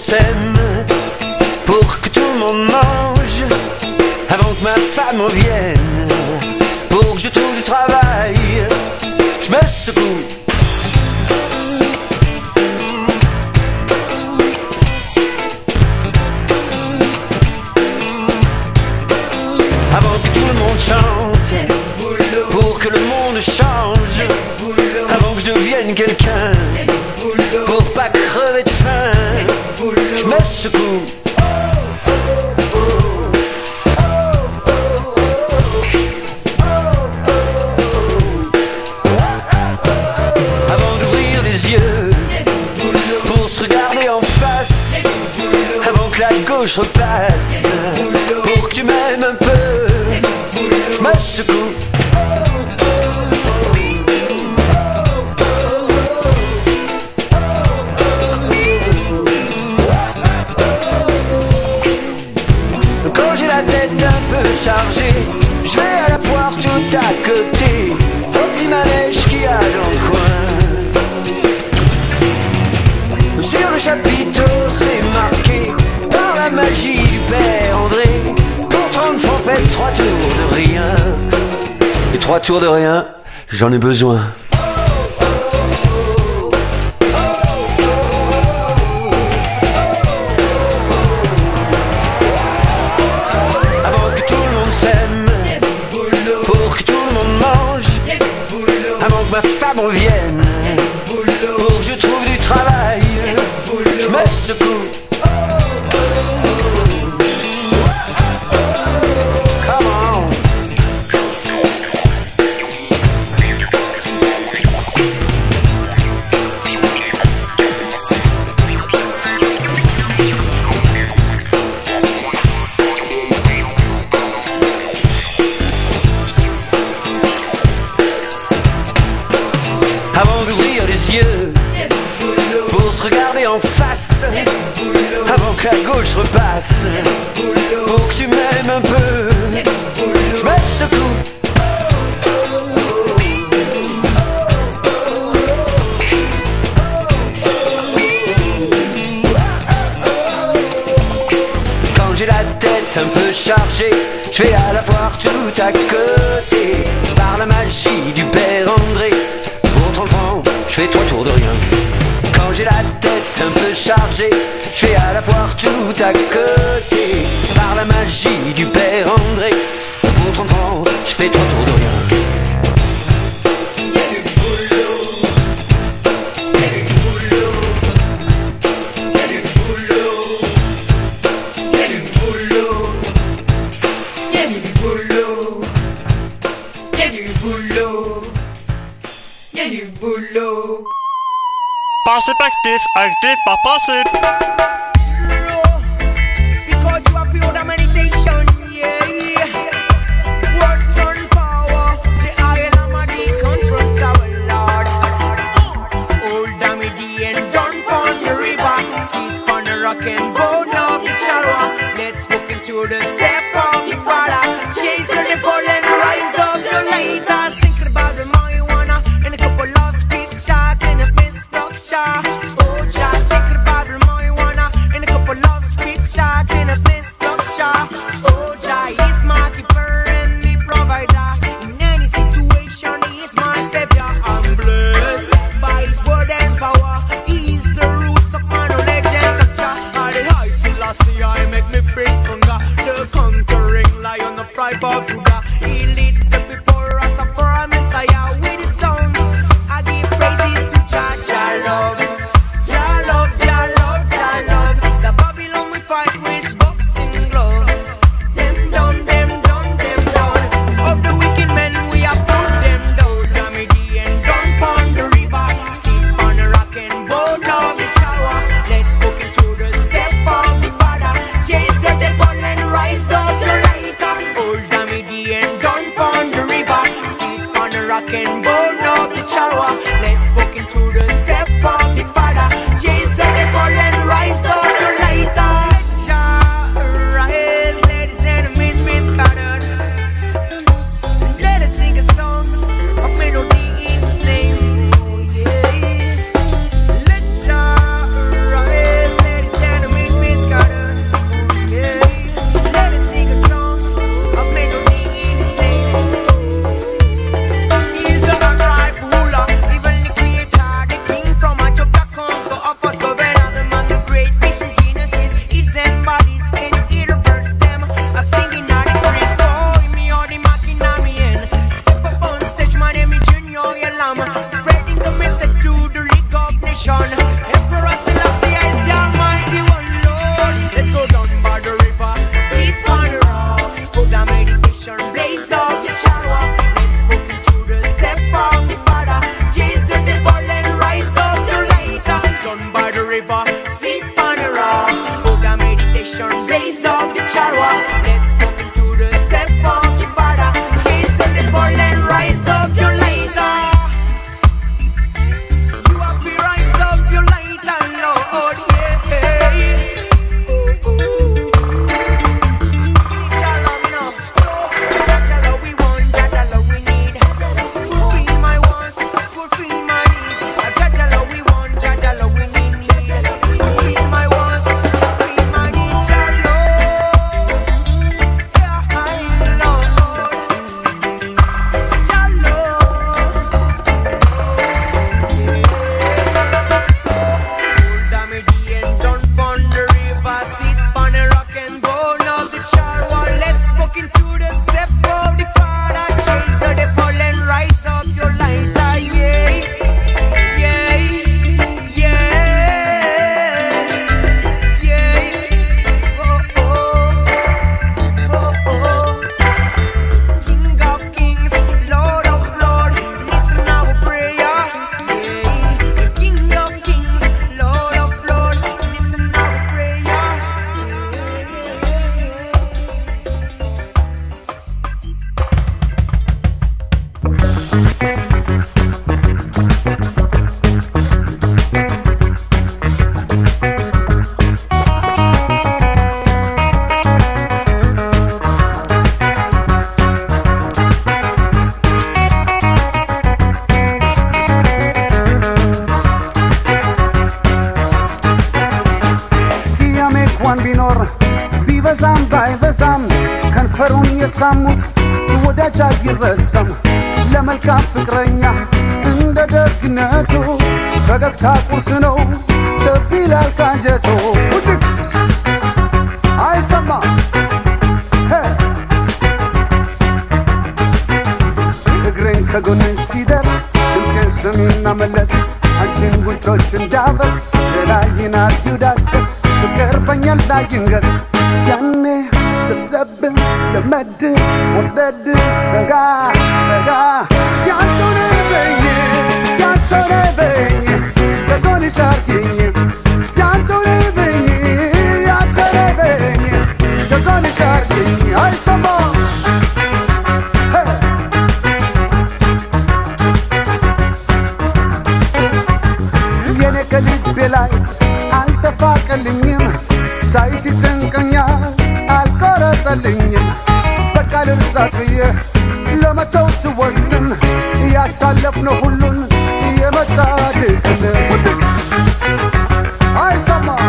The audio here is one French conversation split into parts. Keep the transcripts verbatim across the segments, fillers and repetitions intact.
s'aime, pour que tout le monde mange, avant que ma femme revienne, pour que je trouve du travail, je me secoue. Avant que tout le monde chante, pour que le monde change, avant que je devienne quelqu'un, pour pas crever de faim, je me secoue. Avant d'ouvrir les yeux, pour se regarder en face, avant que la gauche repasse, pour que tu m'aimes un peu, je me secoue. Quand j'ai la tête un peu chargée, je vais à la foire tout à côté, au petit manège qu'il y a dans le coin. Sur le chapiteau c'est marqué par la magie du père André, pour trente francs faites trois tours de rien. Et trois tours de rien, j'en ai besoin. Avant que tout le monde s'aime, pour que tout le monde mange, avant que ma femme revienne, pour que je trouve du travail, je me secoue. Avant d'ouvrir les yeux, pour se regarder en face, avant que la gauche repasse, pour que tu m'aimes un peu, je me secoue. Quand j'ai la tête un peu chargée, je vais à la foire tout à côté, par la magie du père André, pour trente francs, je fais trois tours de rien. Quand j'ai la tête un peu chargée, je vais à la foire tout à côté, par la magie du père André, pour trente francs, je fais trois tours de rien. Passive active, active pas passive. Because you have pure meditation, yeah. Words on power, the iron Amadi confronts our Lord. Old Damidi and John Pond the river, seat from the rock and bone of the Sharon. Let's walk into the step of the Father. Chase the devil and rise up the later. Think about the marijuana and a couple of speed talk and a mist of shah. Oh, just think about the marijuana Islam, spreading the message to the League of Nations. Emperor Selassie is the Almighty One Lord. Let's go down by the river, sit on the rock, put the meditation, blaze up the charwa. Let's walk into the step of the Father, change the temple and rise up the lighter. Down by the river, sit on the rock, put the meditation, blaze up the charwa. Let's walk into the step of the Father, change the temple and rise up your lighter. You have to rise up your lighter, Lord, yeah. Ooh, ooh. Jah love now. So, Jah love we want, Jah love we need. Fulfill my wants, fulfill my needs. Jah love we want, Jah love we need. Fulfill my wants, fulfill my needs. Jah love, yeah, I love. Jah love, so hold a median down on the river, sit on a rock and roll of the charwa. Let's walk into the step of the Father, change the devil and rise up your lighter, yeah, yeah, yeah, yeah, oh, oh, oh, oh. King of kings, Lord of lords, listen our prayer. Yeah, the King of kings, Lord of lords, listen our prayer. Yeah. ቅያሜ እንኳን ቢኖር ቢበዛም ባይበዛም ከንፈሩን የሳሙት ወዳጅ አይረሳም። ለመልካም ፍቅረኛ እንደ ደግነቱ ፈገግታ ቁርስ ነው ልብ ይላል ካንጀቱ። ውድቅስ አይሰማ ሄ እግሬን ከጎን ሲደርስ ድምፄን ስሚና መለስ አንቺን ጉንጮች እንዳበስ ገላዬን አርጊው ዳሰስ ፍቅር በኛ ላይ ይንገስ። ያኔ ሰብሰብ ለመድ ወርደድ ረጋ ተጋ ያንቺው ነኝ ያንቺው ነኝ ከጎንሽ አርጊኝ ያንቺው ነኝ ያንቺው ነኝ ከጎንሽ አርጊኝ አይሰማ የኔ ከልቤ ላይ አልተፋቀልኝም ሳይሽ ጭንቀኛል አልቆረጠልኝም። በቃ ልርሳት ብዬ ለመተው ስወስን ያሳለፍነው ሁሉን የመጣ ድቅል ውድቅ አይሰማ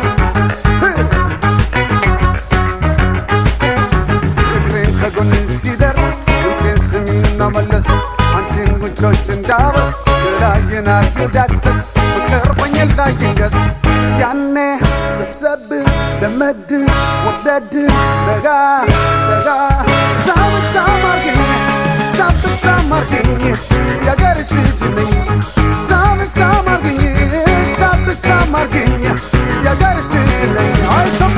እግሬን ከጎን ሲደርስ ድምፄን ስሚና መለስ አንቺን ጉንጮች እንዳበስ ገላዬን አርጊው ዳሰስ ፍቅር በኛ ላይ ይንገስ። ያኔ ሰብሰብ ለመድ ወርደድ ረጋ ተጋ ሳብሳም አርጊኝ ሳብሳም አርጊኝ የአገርሽ ልጅ ነኝ ሳብሳም አርጊኝ ሳብሳም አርጊኝ የአገርሽ ልጅ ነኝ አይሰማ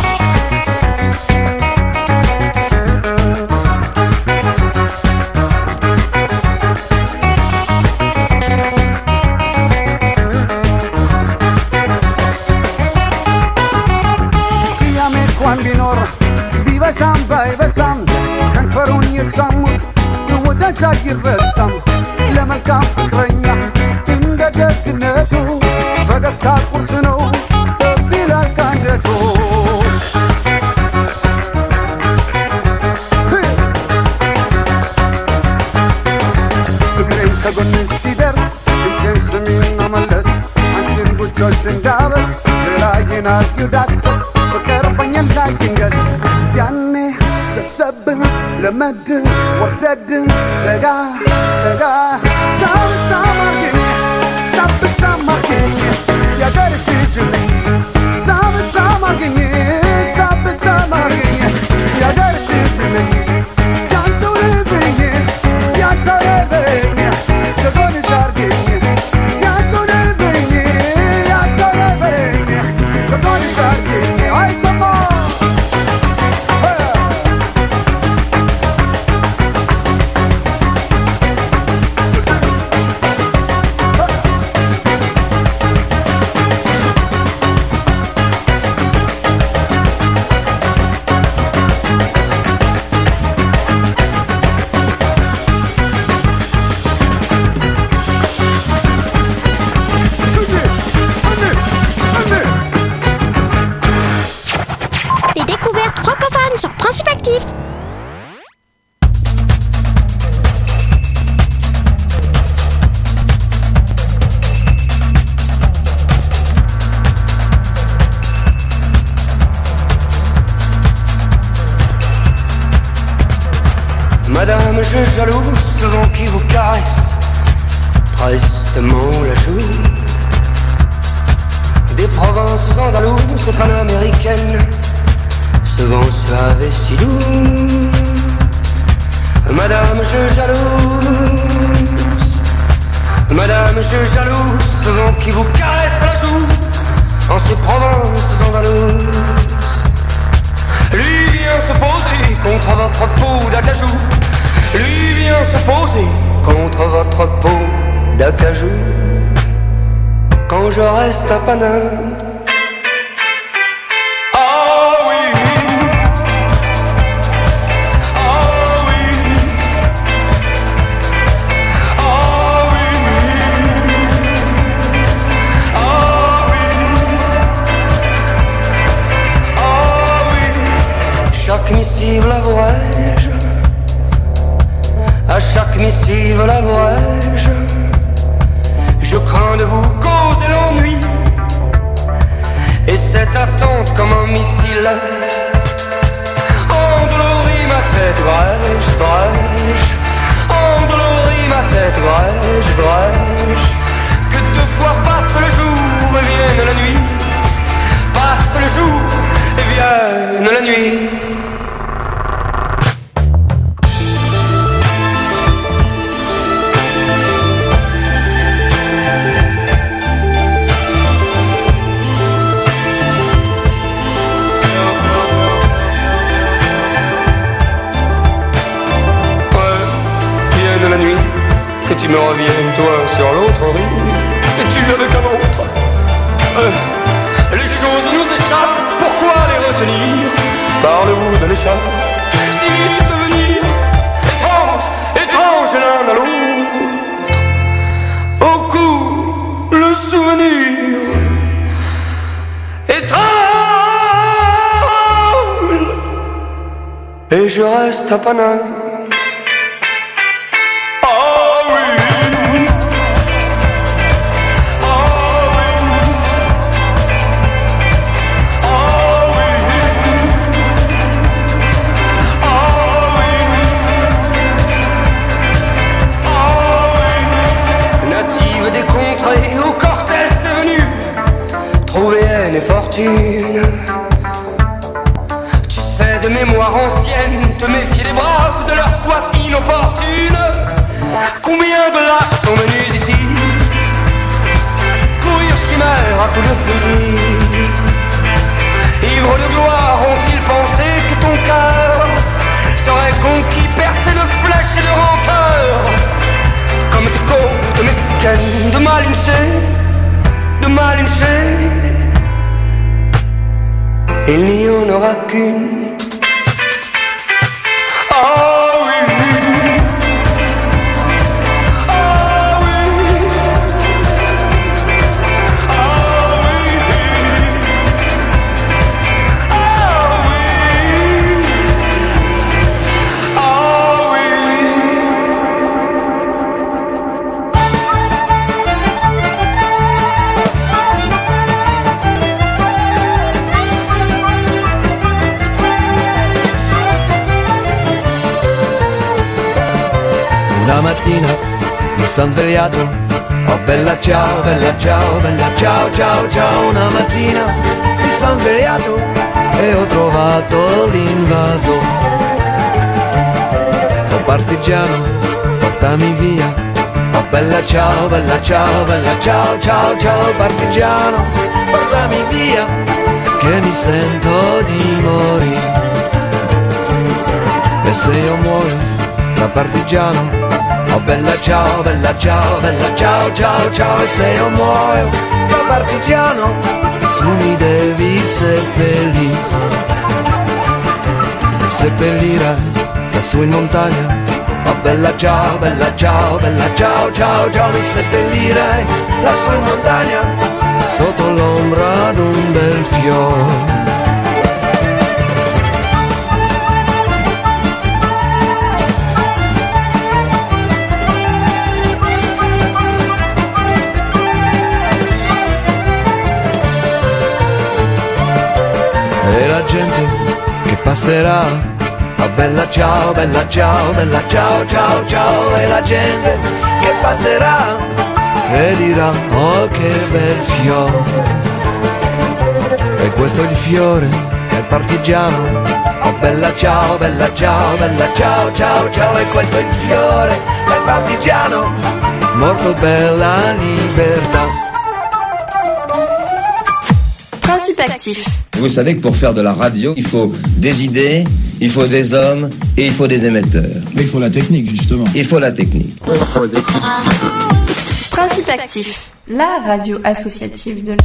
እንኳን ቢኖር ቢበዛም ባይበዛም ከንፈሩን የሳሙት ወዳጅ አይረሳም። ለመልካም ፍቅረኛ እንደ ደግነቱ ፈገግታ ቁርስ ነው ልብ ይላል ካንጀቱ። እግሬን ከጎን ሲደርስ ድምፄን ስሚና መለስ አንቺን ጉንጮች እንዳበስ ገላዬን አርጊው ዳሰስ ፍቅር በኛ ላይ ይንገስ። ያኔ ሰብሰብ ለመድ ወርደድ ረጋ ተጋ ሳብሳም አርጊኝ ሳብሳም አርጊኝ የአገርሽ ልጅ ነኝ ሳብሳም አርጊኝ ሳብሳም አርጊኝ የአገርሽ ልጅ ነኝ ያንቺው ነኝ ያንቺው ነኝ ከጎንሽ tristement la joue. Des provinces andalouses et panaméricaines, ce vent suave et si doux. Madame, je jalouse, Madame, je jalouse ce vent qui vous caresse la joue en ces provinces andalouses. Lui vient se poser contre votre peau d'acajou. Lui vient se poser contre votre peau d'acajou. Quand je reste à Paname. Ah oui, ah oui, ah oui, ah oui, ah oui. Chaque missive l'avouerai-je, à chaque missive l'avouerai-je. Je crains de vous causer l'ennui, et cette attente comme un missile endolorit ma tête, brèche, brèche, endolorit ma tête, brèche, brèche. Que deux fois passe le jour et vienne la nuit, passe le jour et vienne la nuit. Que tu me reviennes, toi, sur l'autre rive, et tu avec un autre. Euh, les choses nous échappent, pourquoi les retenir par le bout de l'écharpe? Si vite devenir étrange, étrange l'un à l'autre. Au cou, le souvenir étrange, et je reste à Paname. Fortune, tu sais de mémoire ancienne te méfier des braves, de leur soif inopportune. Combien de lâches sont venus ici courir chimère à coups de fusil? Ivres de gloire, ont-ils pensé que ton cœur serait conquis, percé de flèches et de rancœur, comme tes côtes mexicaines de Malinche, de Malinche? Il n'y en aura qu'une. Ah oui, ah oui, ah oui, ah oui, ah oui. Una mattina mi son svegliato, oh bella ciao, bella ciao, bella ciao, ciao, ciao. Una mattina mi son svegliato e ho trovato l'invaso. Oh partigiano, portami via, oh bella ciao, bella ciao, bella ciao, ciao, ciao. Partigiano, portami via, che mi sento di morire. E se io muoio da partigiano, oh bella ciao, bella ciao, bella ciao, ciao, ciao. E se io muoio da partigiano, tu mi devi seppellire. Mi seppellirai lassù in montagna, oh bella ciao, bella ciao, bella ciao, ciao, ciao. Mi seppellirai lassù in montagna, sotto l'ombra d'un bel fiore. E la gente che passerà, oh bella ciao, bella ciao, bella ciao, ciao, ciao. E la gente che passerà e dirà oh che bel fiore. E questo è il fiore del partigiano. Oh bella ciao, bella ciao, bella ciao, ciao, ciao. E questo è il fiore del partigiano morto per la libertà. Principe actif. Vous savez que pour faire de la radio, il faut des idées, il faut des hommes et il faut des émetteurs. Mais il faut la technique, justement. Il faut la technique. Principe actif, la radio associative de la...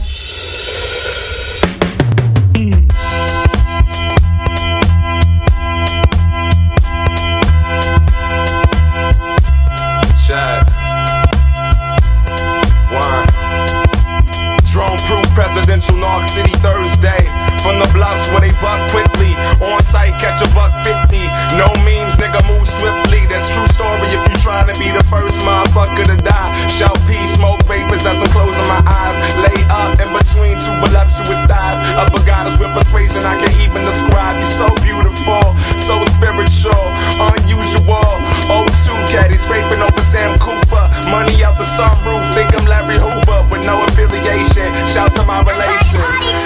Presidential Knock City Thursday. From the bluffs where they buck quickly. On site, catch a buck fifty. No memes, nigga, move swiftly. That's true story if you try to be the first motherfucker to die. Shout peace, smoke vapors as I'm closing my eyes. Lay up in between two voluptuous thighs. Upper goddess with persuasion I can't even describe. You're so beautiful, so spiritual, unusual. oh two caddies scraping over Sam Cooper. Money out the sunroof, think I'm Larry Hoover with no affiliation. Shout to my relations.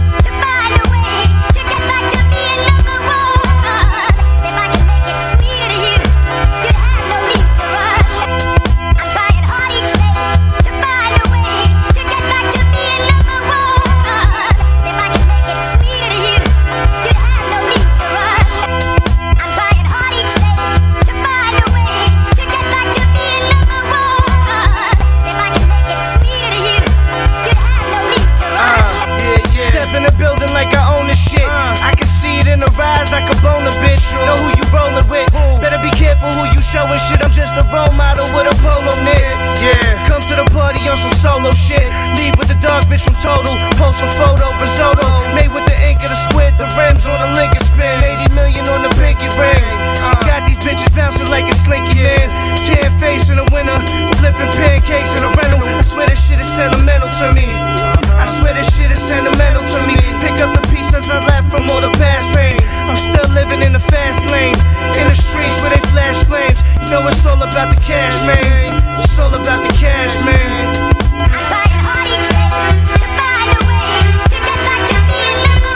Showing shit, I'm just a role model with a polo knit. Yeah, come to the party on some solo shit. Leave with the dog bitch from Total. Post some photo, risotto. Made with the ink of the squid. The rims on the Lincoln spin. eighty million on the pinky ring. Got these bitches bouncing like a slinky man. Tan face in the winter. Flipping pancakes in a rental. I swear this shit is sentimental to me. I swear this shit is sentimental to me. Pick up the pieces I left from all the past pain. I'm still living in the fast lane. In the streets where they flash flames. You know it's all about the cash, man. It's all about the cash, man. I'm trying hard each day to find a way to get back to being number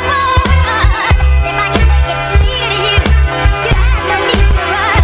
one. If I can make it sweeter to you, you have no need to run.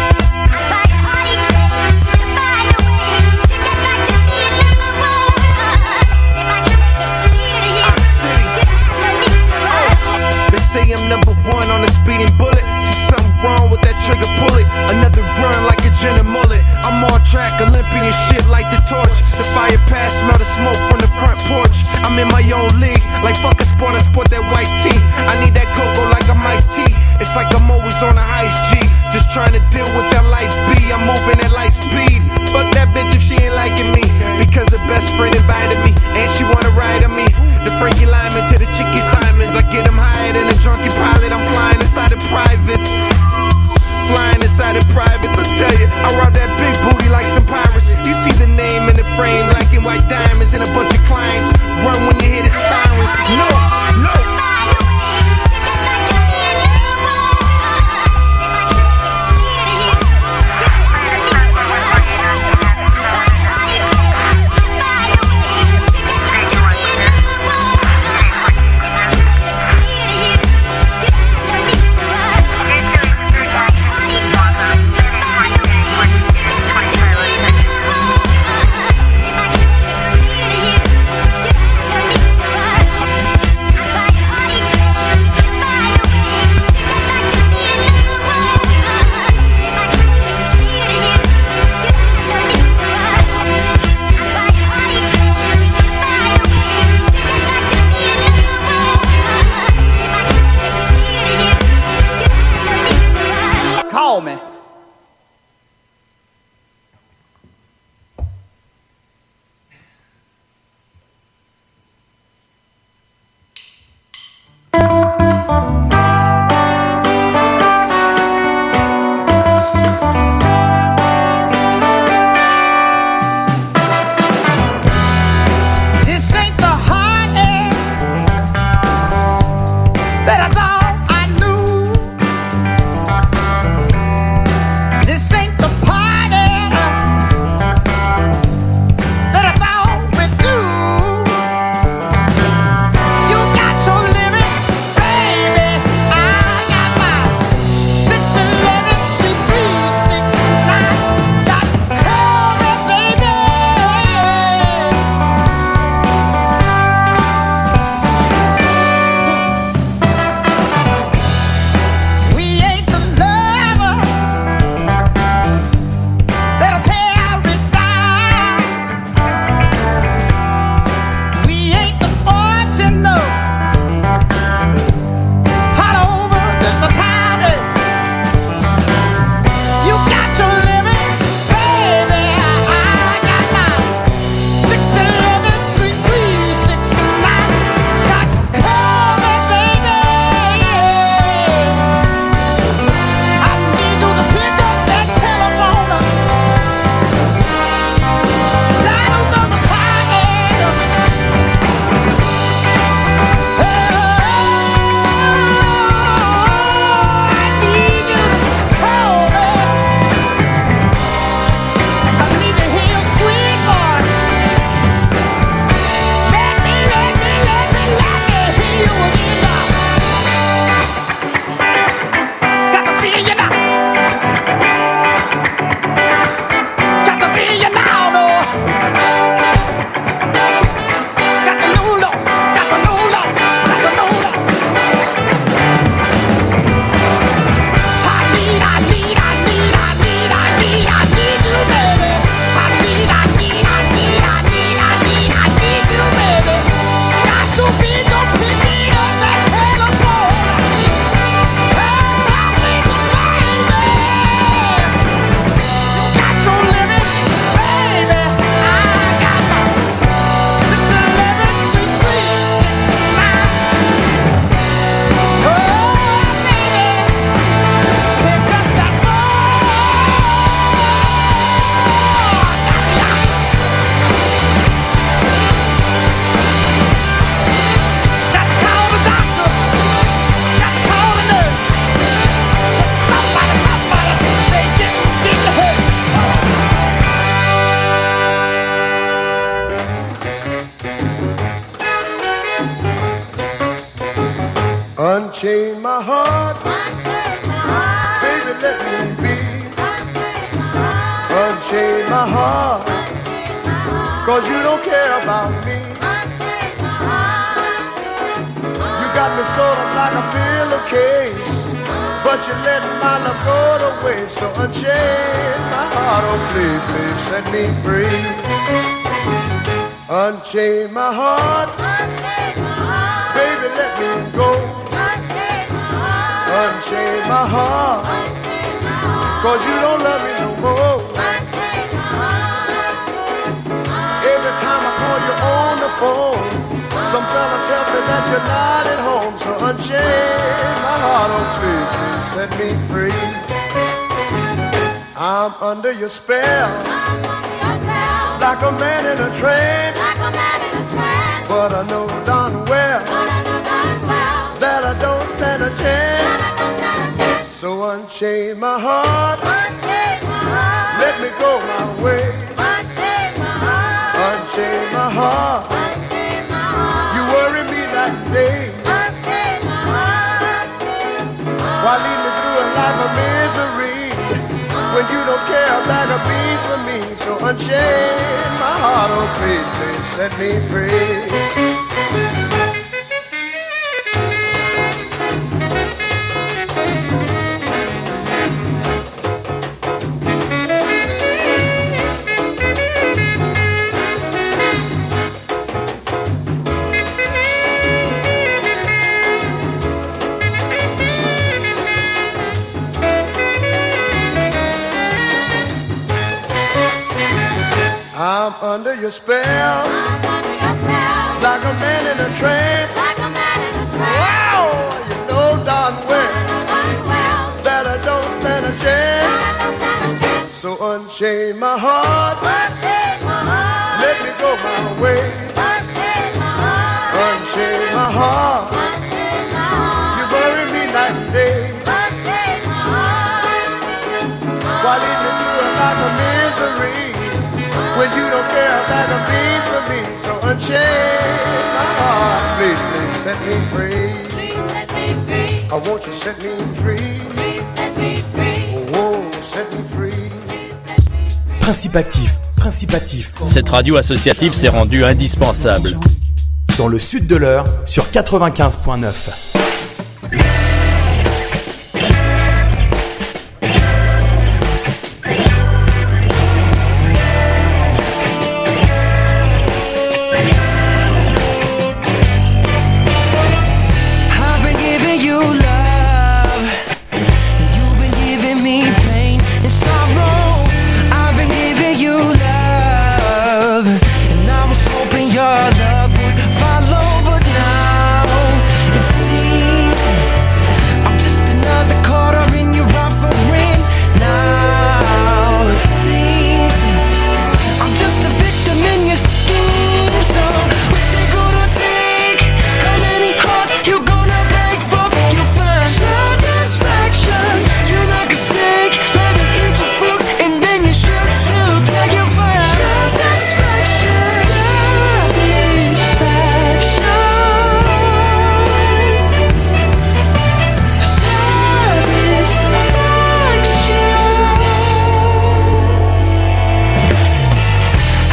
I'm trying hard each day to find a way to get back to being number one. If I can make it sweeter to you, you have no need to run. They say I'm number one on a speeding bullet. See something wrong with that trigger, pull it. Another run like a gin and mullet. I'm on track, Olympian shit like the torch. The fire pass, smell the smoke from the front porch. I'm in my own league, like fuck a sport, I sport that white tee. I need that cocoa like I'm iced tea. It's like I'm always on a ice G. Just trying to deal with that life B. I'm moving at light speed. Fuck that bitch if she ain't liking me. Because her best friend invited me, and she wanna ride on me. The Frankie Lyman to the Chicky Simons. I get them higher than a drunken pilot. I'm flying inside of privates. Flying inside of privates, I tell you, I rob that big booty like some pirates. You see the name in the frame, like in white diamonds, and a bunch of clients run when you hear the sirens. No, no. If I can make it Unchain my heart, baby, let me be. Unchain my heart, cause you don't care about me. You got me sort of like a pillowcase, but you let my love go to waste. So unchain my heart, oh please, please set me free. Unchain my heart, baby, let me go. Unchain my heart, cause you don't love me no more. Every time I call you on the phone, some fella tells me that you're not at home. So unchain my heart, oh please, please set me free. I'm under your spell, like a man in a trance. But I know darn well that I don't stand a chance. So unchain my heart, let me go my way. Unchain my heart, you worry me night and day. Why lead me through a life of misery when you don't care a bag of beans for me? So unchain my heart, oh please, please set me free. I'm under your spell, I'm under your spell, like a man in a trance. Like a man in a trance. Wow, you know darn well, well that I don't stand a chance. Stand a chance. So unchain my heart, unchain my heart, let me go my way. Unchain my heart, unchain my heart, unchain my heart. You bury me night and day. Unchain my heart, why lead me through a life of misery when you don't care about the beans for me? So unchain my heart, please, please set me free. Please set me free. I want you to set me free. Please set me free. Oh, set me free. Principe actif, principe actif. Cette radio associative s'est rendue indispensable. Dans le sud de l'Eure, sur quatre-vingt-quinze virgule neuf.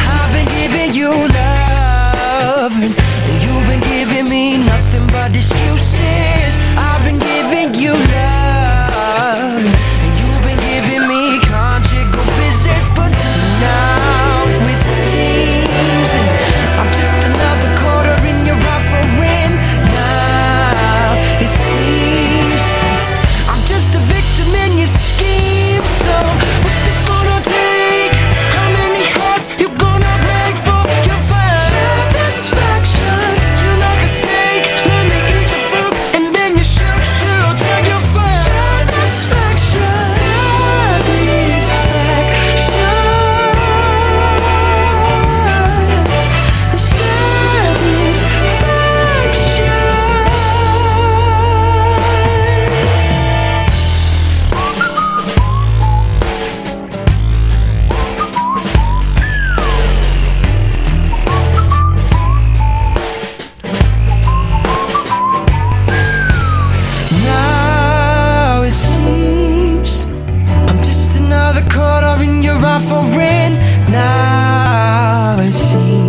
And you've been giving me nothing but this you